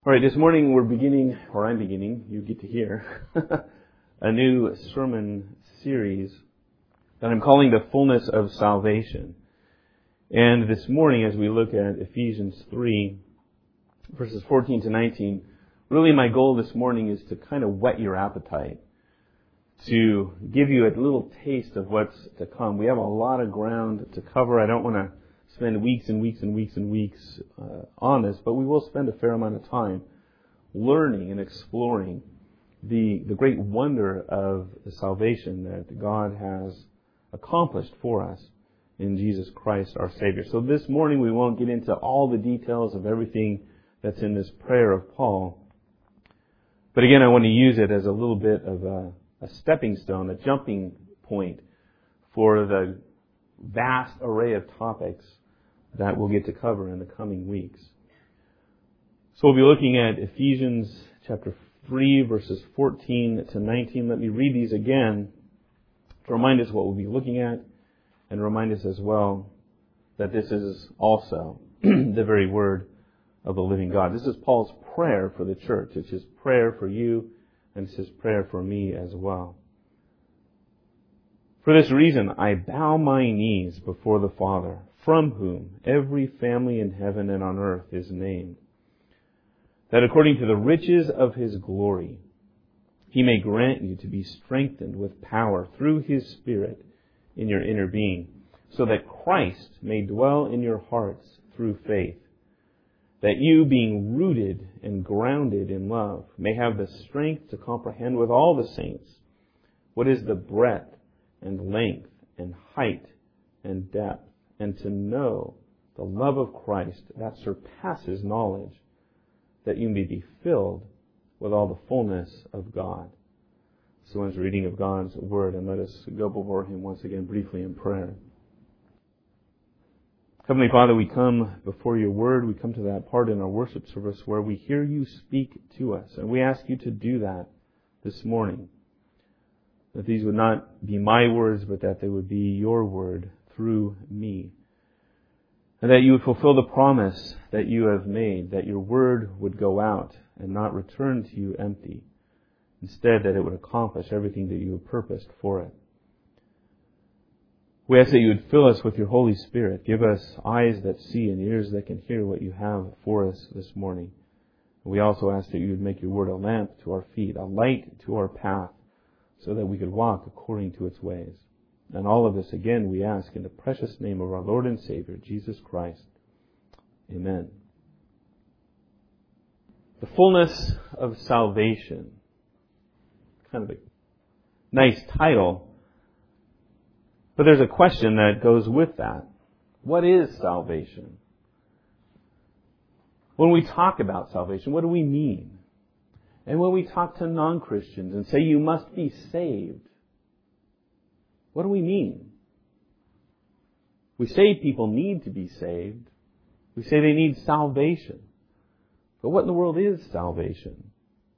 All right, this morning I'm beginning, you get to hear, a new sermon series that I'm calling The Fullness of Salvation. And this morning, as we look at Ephesians 3, verses 14 to 19, really my goal this morning is to kind of whet your appetite, to give you a little taste of what's to come. We have a lot of ground to cover. I don't want to spend weeks and weeks and weeks and weeks on this, but we will spend a fair amount of time learning and exploring the great wonder of the salvation that God has accomplished for us in Jesus Christ our Savior. So this morning we won't get into all the details of everything that's in this prayer of Paul. But again, I want to use it as a little bit of a stepping stone, a jumping point for the vast array of topics that we'll get to cover in the coming weeks. So we'll be looking at Ephesians chapter 3, verses 14 to 19. Let me read these again to remind us what we'll be looking at and remind us as well that this is also the very word of the living God. This is Paul's prayer for the church. It's his prayer for you, and it's his prayer for me as well. For this reason, I bow my knees before the Father, from whom every family in heaven and on earth is named, that according to the riches of His glory, He may grant you to be strengthened with power through His Spirit in your inner being, so that Christ may dwell in your hearts through faith, that you, being rooted and grounded in love, may have the strength to comprehend with all the saints what is the breadth and length and height and depth, and to know the love of Christ that surpasses knowledge, that you may be filled with all the fullness of God. So one's reading of God's Word, and let us go before Him once again briefly in prayer. Heavenly Father, we come before Your Word. We come to that part in our worship service where we hear You speak to us, and we ask You to do that this morning. That these would not be my words, but that they would be Your Word through me. And that You would fulfill the promise that You have made, that Your Word would go out and not return to You empty. Instead, that it would accomplish everything that You have purposed for it. We ask that You would fill us with Your Holy Spirit. Give us eyes that see and ears that can hear what You have for us this morning. We also ask that You would make Your Word a lamp to our feet, a light to our path, so that we could walk according to its ways. And all of this, again, we ask in the precious name of our Lord and Savior, Jesus Christ. Amen. The fullness of salvation. Kind of a nice title. But there's a question that goes with that. What is salvation? When we talk about salvation, what do we mean? And when we talk to non-Christians and say you must be saved, what do we mean? We say people need to be saved. We say they need salvation. But what in the world is salvation?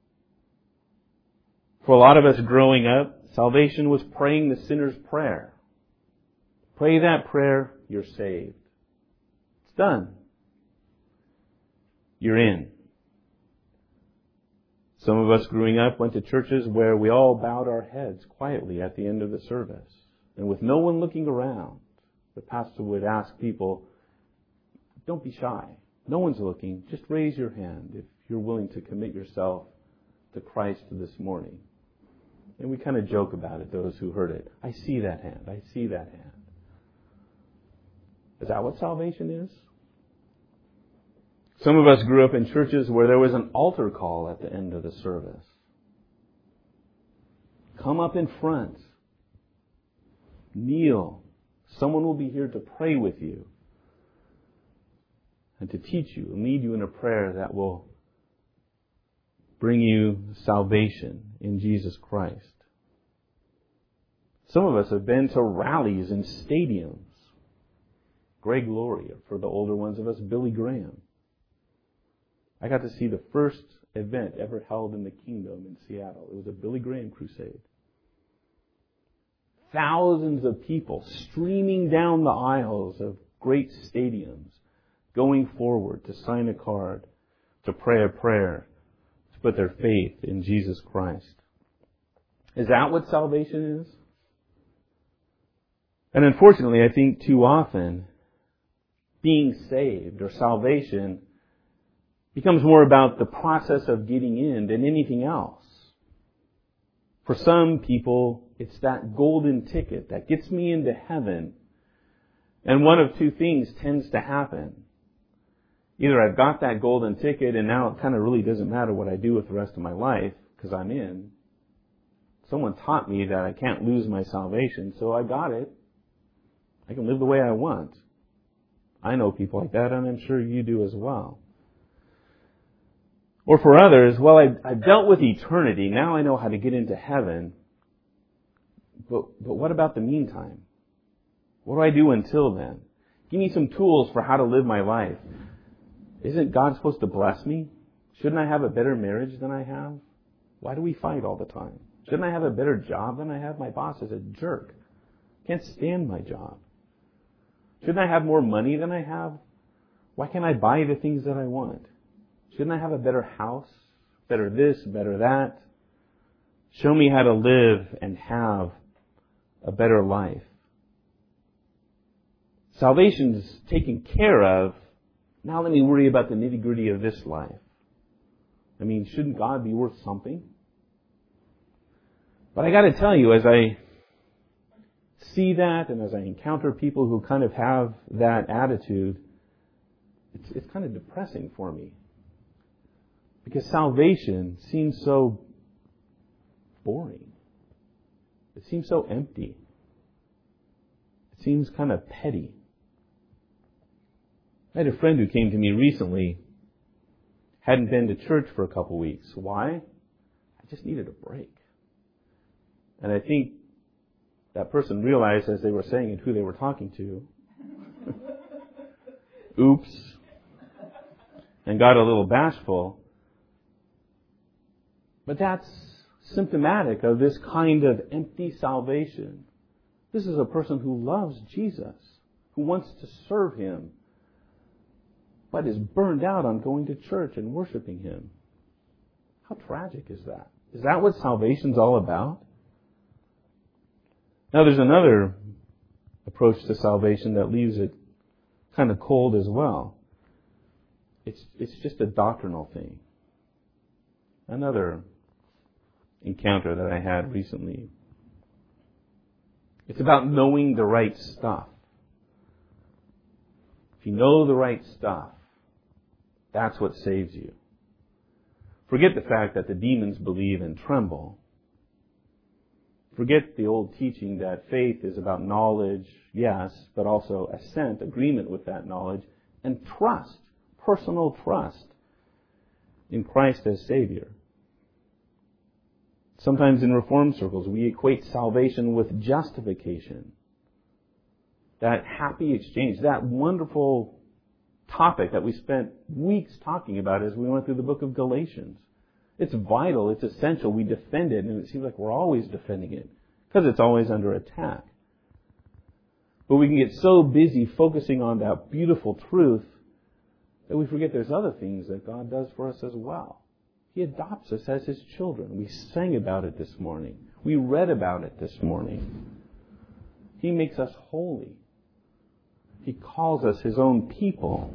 For a lot of us growing up, salvation was praying the sinner's prayer. Pray that prayer, you're saved. It's done. You're in. Some of us growing up went to churches where we all bowed our heads quietly at the end of the service. And with no one looking around, the pastor would ask people, don't be shy. No one's looking. Just raise your hand if you're willing to commit yourself to Christ this morning. And we kind of joke about it, those who heard it. I see that hand. I see that hand. Is that what salvation is? Some of us grew up in churches where there was an altar call at the end of the service. Come up in front. Kneel. Someone will be here to pray with you and to teach you and lead you in a prayer that will bring you salvation in Jesus Christ. Some of us have been to rallies in stadiums. Greg Laurie, or for the older ones of us, Billy Graham. I got to see the first event ever held in the Kingdom in Seattle. It was a Billy Graham crusade. Thousands of people streaming down the aisles of great stadiums, going forward to sign a card, to pray a prayer, to put their faith in Jesus Christ. Is that what salvation is? And unfortunately, I think too often, being saved or salvation becomes more about the process of getting in than anything else. For some people, it's that golden ticket that gets me into heaven. And one of two things tends to happen. Either I've got that golden ticket and now it kind of really doesn't matter what I do with the rest of my life because I'm in. Someone taught me that I can't lose my salvation, so I got it. I can live the way I want. I know people like that, and I'm sure you do as well. Or for others, well, I've dealt with eternity. Now I know how to get into heaven. But what about the meantime? What do I do until then? Give me some tools for how to live my life. Isn't God supposed to bless me? Shouldn't I have a better marriage than I have? Why do we fight all the time? Shouldn't I have a better job than I have? My boss is a jerk. Can't stand my job. Shouldn't I have more money than I have? Why can't I buy the things that I want? Shouldn't I have a better house? Better this, better that? Show me how to live and have a better life. Salvation's taken care of. Now let me worry about the nitty-gritty of this life. I mean, shouldn't God be worth something? But I got to tell you, as I see that and as I encounter people who kind of have that attitude, it's kind of depressing for me. Because salvation seems so boring. It seems so empty. It seems kind of petty. I had a friend who came to me recently, hadn't been to church for a couple weeks. Why? I just needed a break. And I think that person realized as they were saying it who they were talking to. Oops. And got a little bashful. But that's symptomatic of this kind of empty salvation. This is a person who loves Jesus, who wants to serve Him, but is burned out on going to church and worshiping Him. How tragic is that? Is that what salvation's all about? Now there's another approach to salvation that leaves it kind of cold as well. It's just a doctrinal thing. Another encounter that I had recently. It's about knowing the right stuff. If you know the right stuff, that's what saves you. Forget the fact that the demons believe and tremble. Forget the old teaching that faith is about knowledge, yes, but also assent, agreement with that knowledge, and trust, personal trust in Christ as Savior. Sometimes in Reformed circles, we equate salvation with justification. That happy exchange, that wonderful topic that we spent weeks talking about as we went through the book of Galatians. It's vital, it's essential, we defend it, and it seems like we're always defending it, because it's always under attack. But we can get so busy focusing on that beautiful truth that we forget there's other things that God does for us as well. He adopts us as His children. We sang about it this morning. We read about it this morning. He makes us holy. He calls us His own people.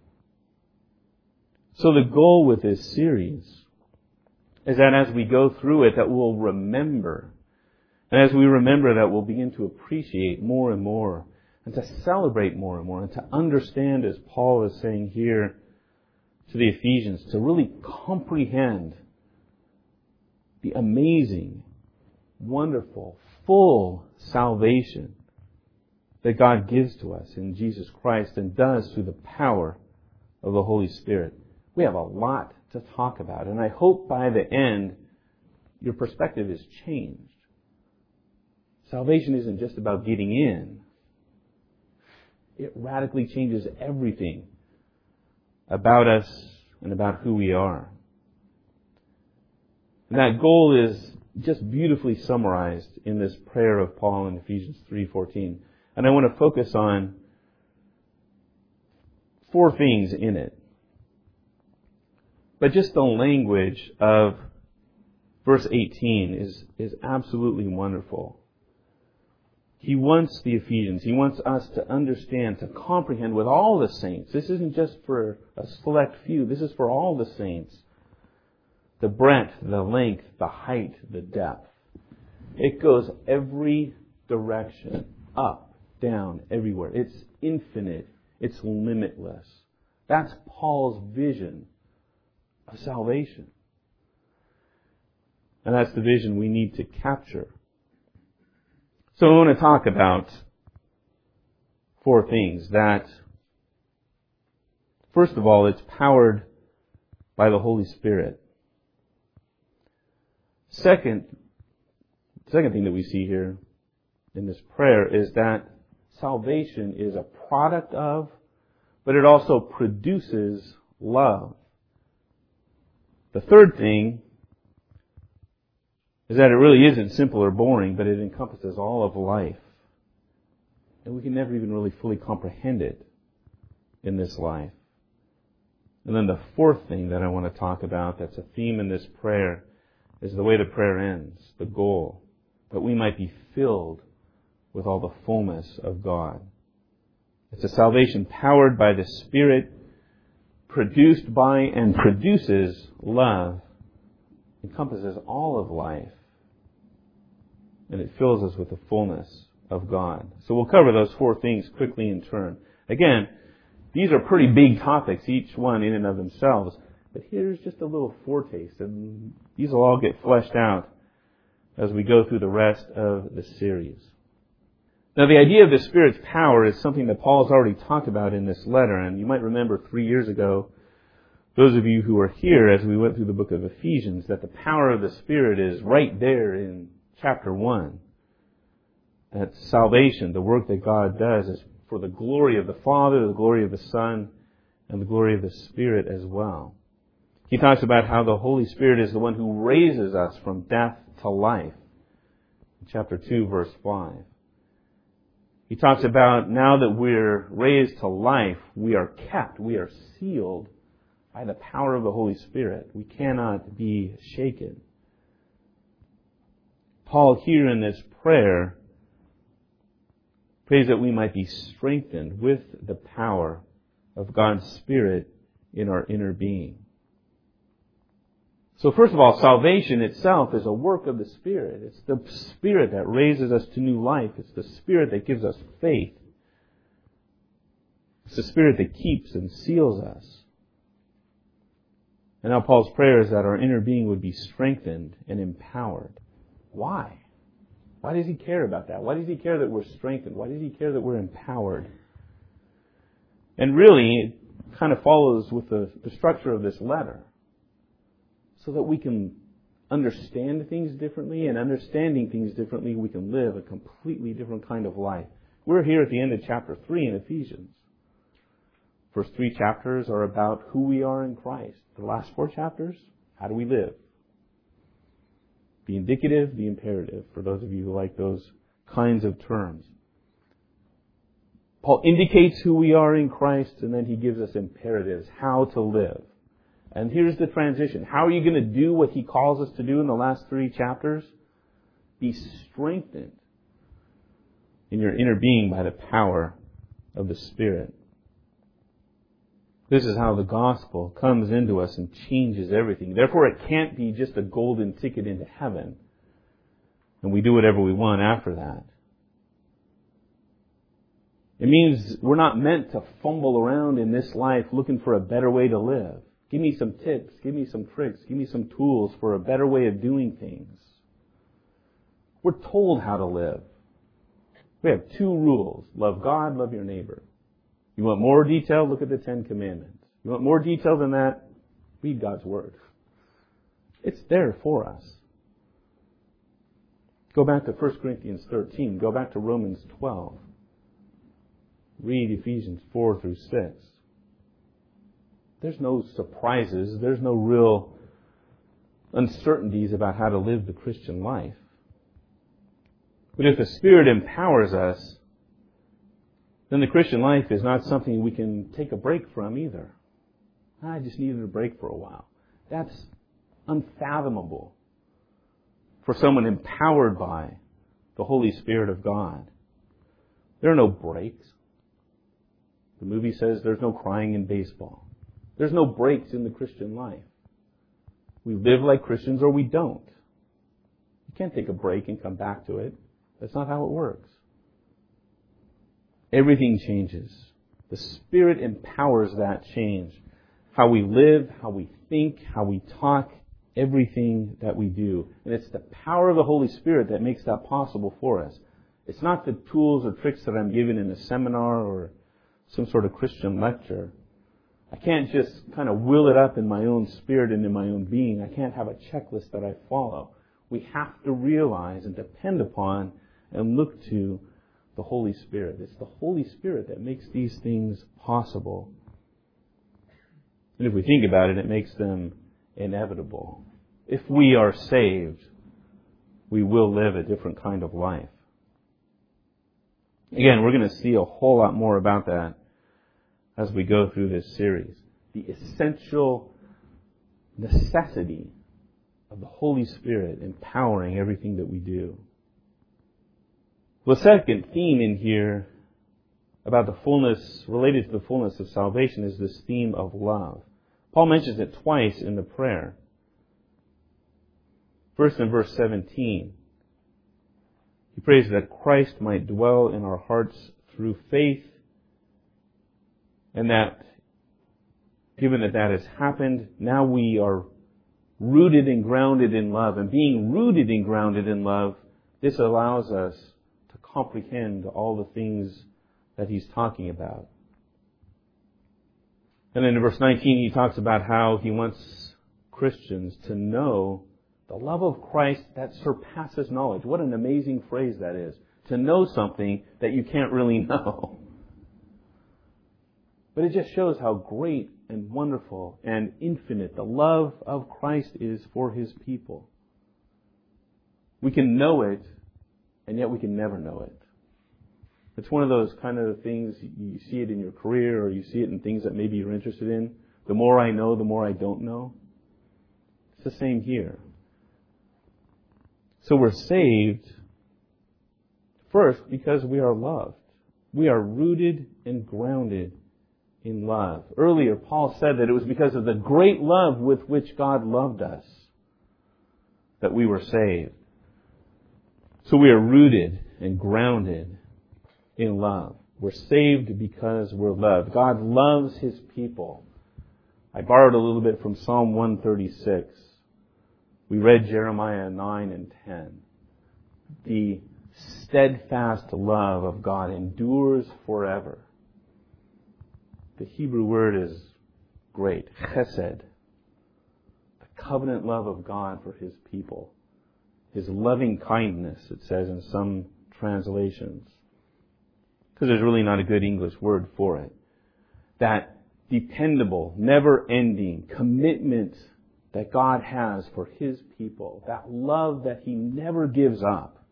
So the goal with this series is that as we go through it, that we'll remember. And as we remember that, we'll begin to appreciate more and more, and to celebrate more and more, and to understand, as Paul is saying here to the Ephesians, to really comprehend the amazing, wonderful, full salvation that God gives to us in Jesus Christ and does through the power of the Holy Spirit. We have a lot to talk about, and I hope by the end your perspective is changed. Salvation isn't just about getting in. It radically changes everything about us and about who we are. And that goal is just beautifully summarized in this prayer of Paul in Ephesians 3:14. And I want to focus on 4 things in it. But just the language of verse 18 is absolutely wonderful. He wants the Ephesians, he wants us to understand, to comprehend with all the saints. This isn't just for a select few, this is for all the saints. The breadth, the length, the height, the depth. It goes every direction, up, down, everywhere. It's infinite. It's limitless. That's Paul's vision of salvation. And that's the vision we need to capture. So I want to talk about 4 things. That, first of all, it's powered by the Holy Spirit. Second thing that we see here in this prayer is that salvation is a product of, but it also produces love. The third thing is that it really isn't simple or boring, but it encompasses all of life. And we can never even really fully comprehend it in this life. And then the fourth thing that I want to talk about that's a theme in this prayer is the way the prayer ends, the goal, that we might be filled with all the fullness of God. It's a salvation powered by the Spirit, produced by and produces love, encompasses all of life, and it fills us with the fullness of God. So we'll cover those 4 things quickly in turn. Again, these are pretty big topics, each one in and of themselves, but here's just a little foretaste, and these will all get fleshed out as we go through the rest of the series. Now, the idea of the Spirit's power is something that Paul's already talked about in this letter, and you might remember 3 years ago, those of you who were here as we went through the book of Ephesians, that the power of the Spirit is right there in chapter 1. That salvation, the work that God does, is for the glory of the Father, the glory of the Son, and the glory of the Spirit as well. He talks about how the Holy Spirit is the one who raises us from death to life. In chapter 2, verse 5. He talks about now that we're raised to life, we are kept, we are sealed by the power of the Holy Spirit. We cannot be shaken. Paul here in this prayer prays that we might be strengthened with the power of God's Spirit in our inner being. So first of all, salvation itself is a work of the Spirit. It's the Spirit that raises us to new life. It's the Spirit that gives us faith. It's the Spirit that keeps and seals us. And now Paul's prayer is that our inner being would be strengthened and empowered. Why? Why does he care about that? Why does he care that we're strengthened? Why does he care that we're empowered? And really, it kind of follows with the structure of this letter. So that we can understand things differently, and understanding things differently, we can live a completely different kind of life. We're here at the end of chapter 3 in Ephesians. First 3 chapters are about who we are in Christ. The last 4 chapters, how do we live? The indicative, the imperative, for those of you who like those kinds of terms. Paul indicates who we are in Christ, and then he gives us imperatives, how to live. And here's the transition. How are you going to do what he calls us to do in the last 3 chapters? Be strengthened in your inner being by the power of the Spirit. This is how the gospel comes into us and changes everything. Therefore, it can't be just a golden ticket into heaven, and we do whatever we want after that. It means we're not meant to fumble around in this life looking for a better way to live. Give me some tips, give me some tricks, give me some tools for a better way of doing things. We're told how to live. We have 2 rules. Love God, love your neighbor. You want more detail? Look at the 10 Commandments. You want more detail than that? Read God's Word. It's there for us. Go back to 1 Corinthians 13. Go back to Romans 12. Read Ephesians 4 through 6. There's no surprises. There's no real uncertainties about how to live the Christian life. But if the Spirit empowers us, then the Christian life is not something we can take a break from either. I just needed a break for a while. That's unfathomable for someone empowered by the Holy Spirit of God. There are no breaks. The movie says there's no crying in baseball. There's no breaks in the Christian life. We live like Christians or we don't. You can't take a break and come back to it. That's not how it works. Everything changes. The Spirit empowers that change. How we live, how we think, how we talk, everything that we do. And it's the power of the Holy Spirit that makes that possible for us. It's not the tools or tricks that I'm given in a seminar or some sort of Christian lecture. I can't just kind of will it up in my own spirit and in my own being. I can't have a checklist that I follow. We have to realize and depend upon and look to the Holy Spirit. It's the Holy Spirit that makes these things possible. And if we think about it, it makes them inevitable. If we are saved, we will live a different kind of life. Again, we're going to see a whole lot more about that as we go through this series. The essential necessity of the Holy Spirit empowering everything that we do. The second theme in here about the fullness, related to the fullness of salvation, is this theme of love. Paul mentions it twice in the prayer. First in verse 17, he prays that Christ might dwell in our hearts through faith, and that, given that that has happened, now we are rooted and grounded in love. And being rooted and grounded in love, this allows us to comprehend all the things that he's talking about. And then in verse 19, he talks about how he wants Christians to know the love of Christ that surpasses knowledge. What an amazing phrase that is. To know something that you can't really know. But it just shows how great and wonderful and infinite the love of Christ is for His people. We can know it, and yet we can never know it. It's one of those kind of things, you see it in your career, or you see it in things that maybe you're interested in. The more I know, the more I don't know. It's the same here. So we're saved, first, because we are loved. We are rooted and grounded in love. Earlier, Paul said that it was because of the great love with which God loved us that we were saved. So we are rooted and grounded in love. We're saved because we're loved. God loves His people. I borrowed a little bit from Psalm 136. We read Jeremiah 9 and 10. The steadfast love of God endures forever. The Hebrew word is great, chesed. The covenant love of God for His people. His loving kindness, it says in some translations. Because there's really not a good English word for it. That dependable, never-ending commitment that God has for His people. That love that He never gives up.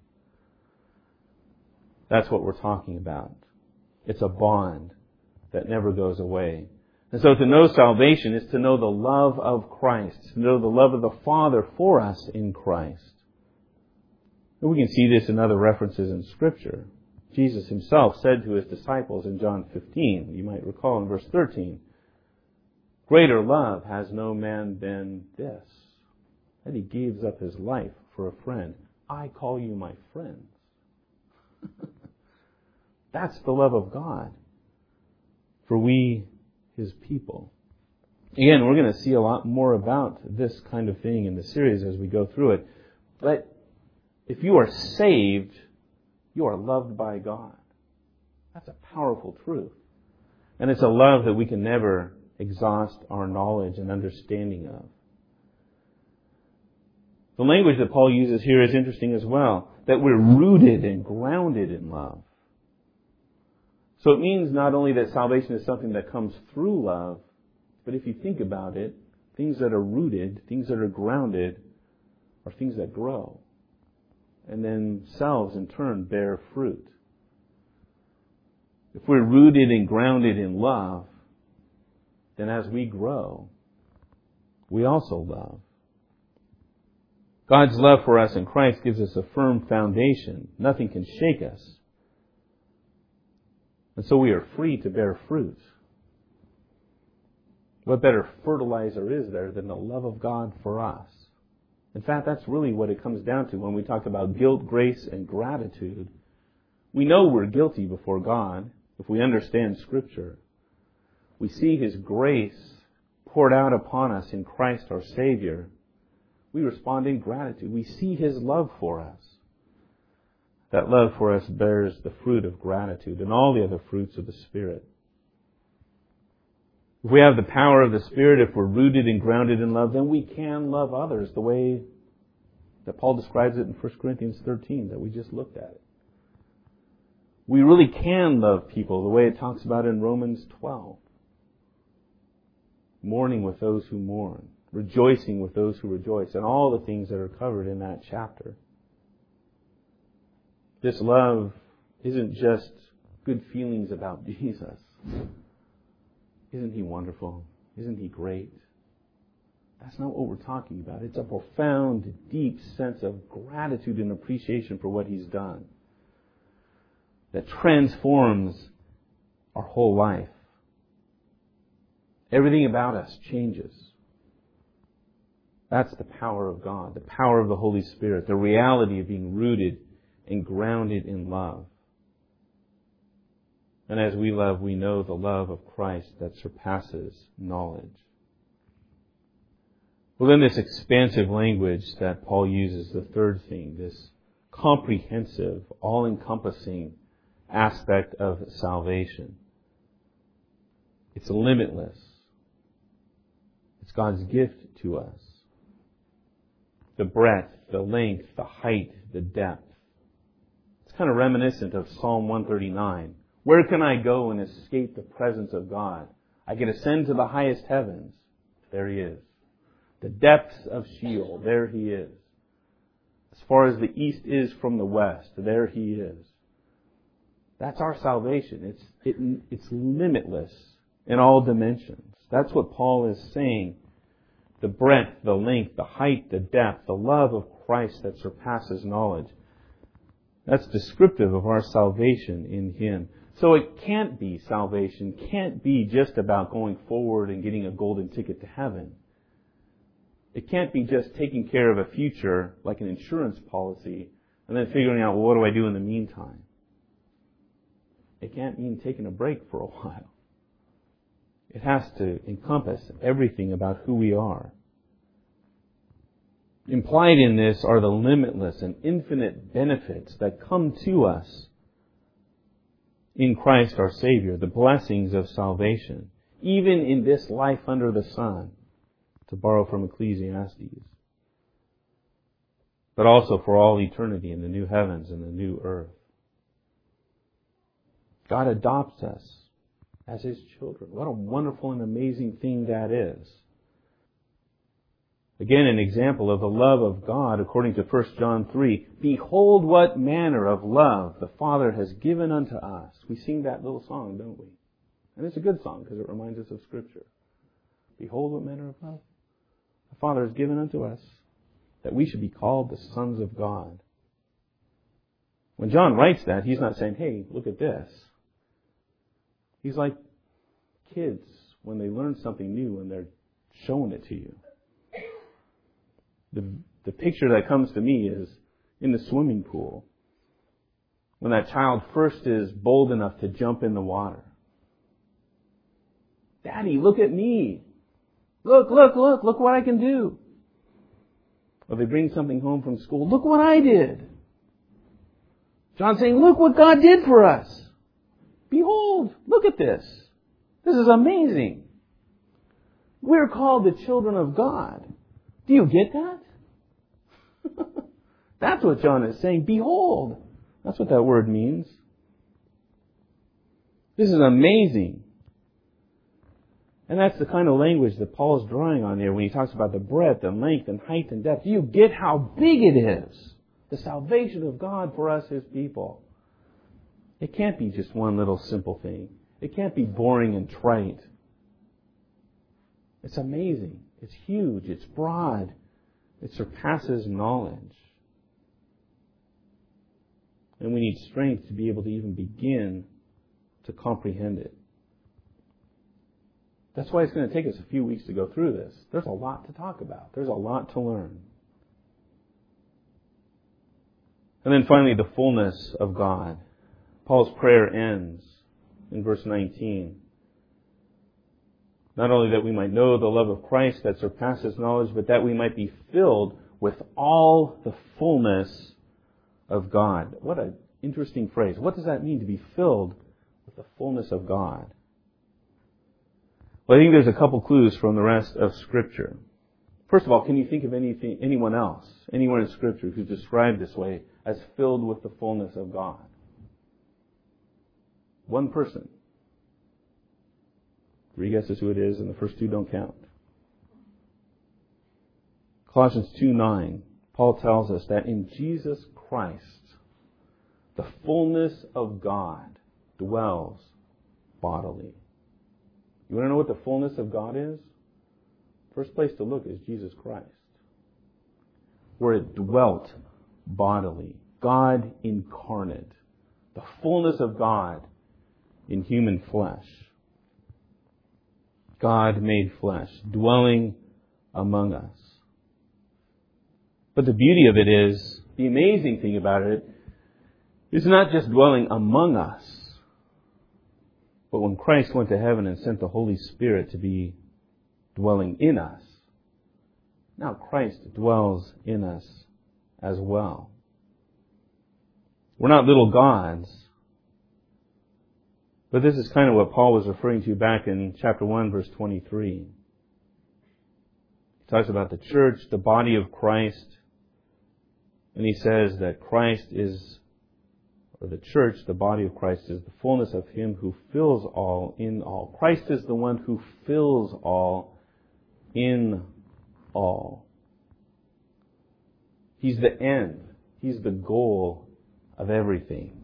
That's what we're talking about. It's a bond that never goes away. And so to know salvation is to know the love of Christ, to know the love of the Father for us in Christ. And we can see this in other references in Scripture. Jesus Himself said to His disciples in John 15, you might recall in verse 13, greater love has no man than this, that He gives up His life for a friend. I call you my friends. That's the love of God for we, His people. Again, we're going to see a lot more about this kind of thing in the series as we go through it. But if you are saved, you are loved by God. That's a powerful truth. And it's a love that we can never exhaust our knowledge and understanding of. The language that Paul uses here is interesting as well. That we're rooted and grounded in love. So it means not only that salvation is something that comes through love, but if you think about it, things that are rooted, things that are grounded, are things that grow. And themselves, in turn, bear fruit. If we're rooted and grounded in love, then as we grow, we also love. God's love for us in Christ gives us a firm foundation. Nothing can shake us. And so we are free to bear fruit. What better fertilizer is there than the love of God for us? In fact, that's really what it comes down to when we talk about guilt, grace, and gratitude. We know we're guilty before God if we understand Scripture. We see His grace poured out upon us in Christ our Savior. We respond in gratitude. We see His love for us. That love for us bears the fruit of gratitude and all the other fruits of the Spirit. If we have the power of the Spirit, if we're rooted and grounded in love, then we can love others the way that Paul describes it in 1 Corinthians 13 that we just looked at. We really can love people the way it talks about in Romans 12. Mourning with those who mourn, rejoicing with those who rejoice, and all the things that are covered in that chapter. This love isn't just good feelings about Jesus. Isn't He wonderful? Isn't He great? That's not what we're talking about. It's a profound, deep sense of gratitude and appreciation for what He's done that transforms our whole life. Everything about us changes. That's the power of God, the power of the Holy Spirit, the reality of being rooted and grounded in love. And as we love, we know the love of Christ that surpasses knowledge. Well, then this expansive language that Paul uses, the third thing, this comprehensive, all-encompassing aspect of salvation. It's limitless. It's God's gift to us. The breadth, the length, the height, the depth. It's kind of reminiscent of Psalm 139. Where can I go and escape the presence of God? I can ascend to the highest heavens. There He is. The depths of Sheol. There He is. As far as the east is from the west. There He is. That's our salvation. It's limitless in all dimensions. That's what Paul is saying. The breadth, the length, the height, the depth, the love of Christ that surpasses knowledge. That's descriptive of our salvation in Him. So it can't be salvation, can't be just about going forward and getting a golden ticket to heaven. It can't be just taking care of a future like an insurance policy and then figuring out, well, what do I do in the meantime? It can't mean taking a break for a while. It has to encompass everything about who we are. Implied in this are the limitless and infinite benefits that come to us in Christ our Savior, the blessings of salvation, even in this life under the sun, to borrow from Ecclesiastes, but also for all eternity in the new heavens and the new earth. God adopts us as His children. What a wonderful and amazing thing that is. Again, an example of the love of God according to 1 John 3. Behold what manner of love the Father has given unto us. We sing that little song, don't we? And it's a good song because it reminds us of Scripture. Behold what manner of love the Father has given unto us, that we should be called the sons of God. When John writes that, he's not saying, hey, look at this. He's like kids when they learn something new and they're showing it to you. The picture that comes to me is in the swimming pool. When that child first is bold enough to jump in the water. Daddy, look at me. Look what I can do. Or they bring something home from school. Look what I did. John's saying, look what God did for us. Behold, look at this. This is amazing. We're called the children of God. Do you get that? That's what John is saying. Behold. That's what that word means. This is amazing. And that's the kind of language that Paul is drawing on there when he talks about the breadth and length and height and depth. Do you get how big it is? The salvation of God for us, His people. It can't be just one little simple thing. It can't be boring and trite. It's amazing. It's huge. It's broad. It surpasses knowledge. And we need strength to be able to even begin to comprehend it. That's why it's going to take us a few weeks to go through this. There's a lot to talk about. There's a lot to learn. And then finally, the fullness of God. Paul's prayer ends in verse 19. Not only that we might know the love of Christ that surpasses knowledge, but that we might be filled with all the fullness of God. What an interesting phrase. What does that mean, to be filled with the fullness of God? Well, I think there's a couple clues from the rest of Scripture. First of all, can you think of anyone else, anyone in Scripture who's described this way as filled with the fullness of God? One person. 3 guesses who it is, and the first 2 don't count. Colossians 2:9, Paul tells us that in Jesus Christ, the fullness of God dwells bodily. You want to know what the fullness of God is? First place to look is Jesus Christ, where it dwelt bodily. God incarnate. The fullness of God in human flesh. God made flesh, dwelling among us. But the beauty of it is, the amazing thing about it, is not just dwelling among us, but when Christ went to heaven and sent the Holy Spirit to be dwelling in us, now Christ dwells in us as well. We're not little gods, but this is kind of what Paul was referring to back in chapter 1, verse 23. He talks about the church, the body of Christ, and he says that Christ is, or the church, the body of Christ, is the fullness of Him who fills all in all. Christ is the one who fills all in all. He's the end. He's the goal of everything.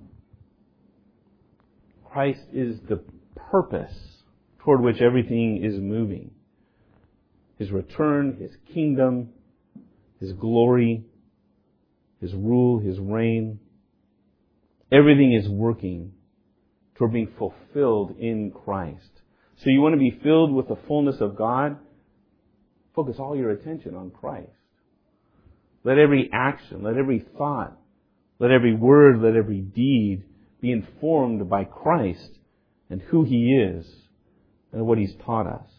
Christ is the purpose toward which everything is moving. His return, His kingdom, His glory, His rule, His reign. Everything is working toward being fulfilled in Christ. So you want to be filled with the fullness of God? Focus all your attention on Christ. Let every action, let every thought, let every word, let every deed be informed by Christ and who He is and what He's taught us.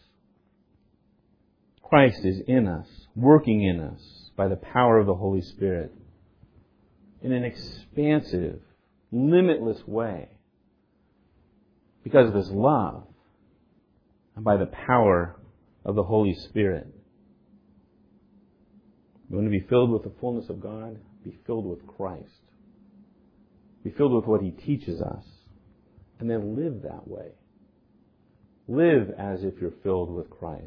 Christ is in us, working in us by the power of the Holy Spirit in an expansive, limitless way because of His love and by the power of the Holy Spirit. You want to be filled with the fullness of God? Be filled with Christ. Be filled with what He teaches us. And then live that way. Live as if you're filled with Christ.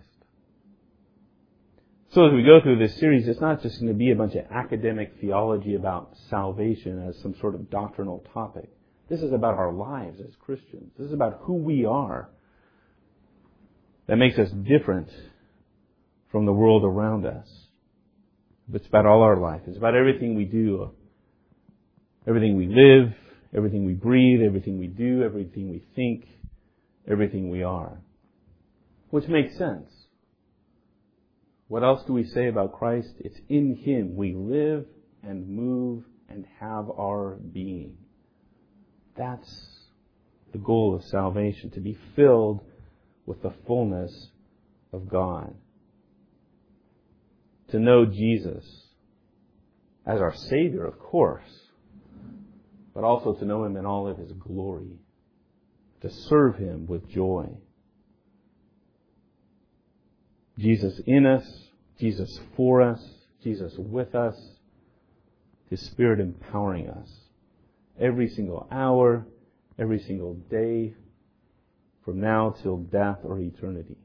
So as we go through this series, it's not just going to be a bunch of academic theology about salvation as some sort of doctrinal topic. This is about our lives as Christians. This is about who we are. That makes us different from the world around us. It's about all our life. It's about everything we do. Everything we live, everything we breathe, everything we do, everything we think, everything we are. Which makes sense. What else do we say about Christ? It's in Him we live and move and have our being. That's the goal of salvation, to be filled with the fullness of God. To know Jesus as our Savior, of course, but also to know Him in all of His glory, to serve Him with joy. Jesus in us, Jesus for us, Jesus with us, His Spirit empowering us every single hour, every single day, from now till death or eternity.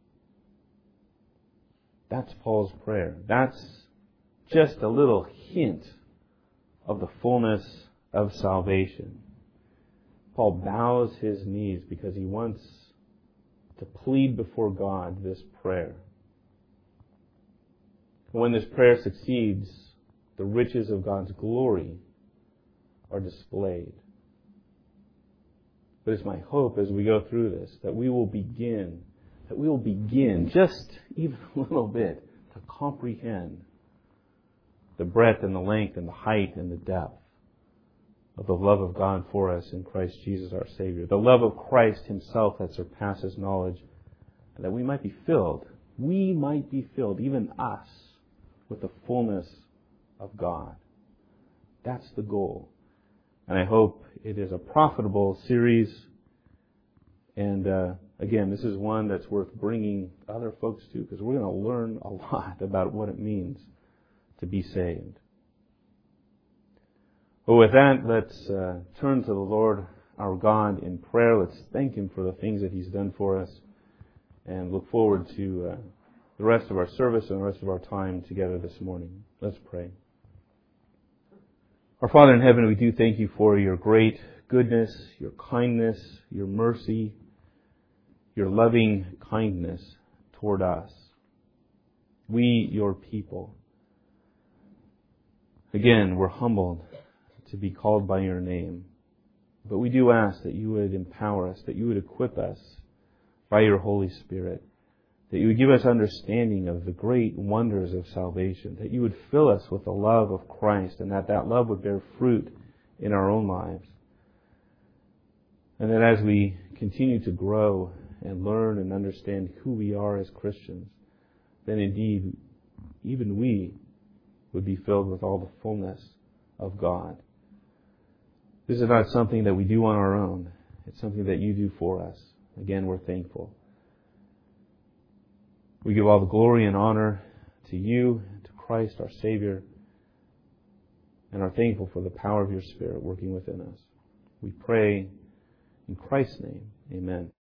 That's Paul's prayer. That's just a little hint of the fullness of salvation. Paul bows his knees because he wants to plead before God this prayer. When this prayer succeeds, the riches of God's glory are displayed. But it's my hope as we go through this that we will begin just even a little bit to comprehend the breadth and the length and the height and the depth of the love of God for us in Christ Jesus our Savior. The love of Christ Himself that surpasses knowledge, and that we might be filled, even us, with the fullness of God. That's the goal. And I hope it is a profitable series. And again, this is one that's worth bringing other folks to, because we're going to learn a lot about what it means to be saved. Well, with that, let's turn to the Lord our God in prayer. Let's thank Him for the things that He's done for us, and look forward to the rest of our service and the rest of our time together this morning. Let's pray. Our Father in heaven, we do thank You for Your great goodness, Your kindness, Your mercy, Your loving kindness toward us. We, Your people. Again, we're humbled to be called by Your name. But we do ask that You would empower us, that You would equip us by Your Holy Spirit, that You would give us understanding of the great wonders of salvation, that You would fill us with the love of Christ, and that love would bear fruit in our own lives. And that as we continue to grow and learn and understand who we are as Christians, then indeed, even we would be filled with all the fullness of God. This is not something that we do on our own. It's something that You do for us. Again, we're thankful. We give all the glory and honor to You, to Christ our Savior, and are thankful for the power of Your Spirit working within us. We pray in Christ's name. Amen.